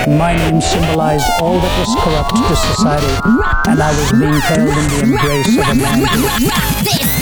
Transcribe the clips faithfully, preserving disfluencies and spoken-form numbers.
My name symbolized all that was corrupt to society, and I was being held in the embrace of a man who...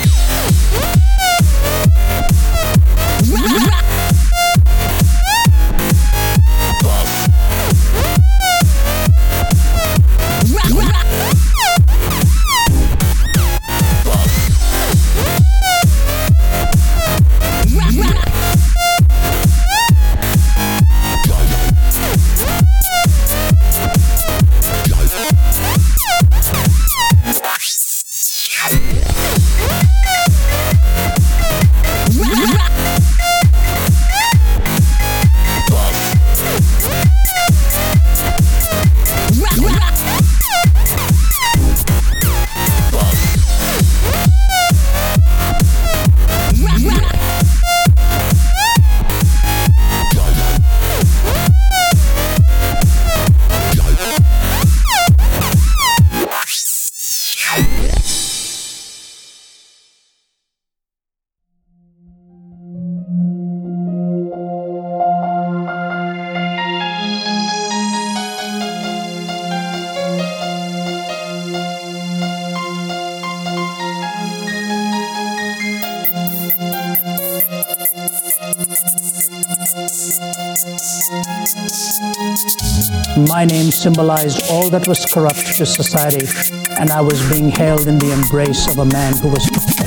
My name symbolized all that was corrupt to society, and I was being held in the embrace of a man who was...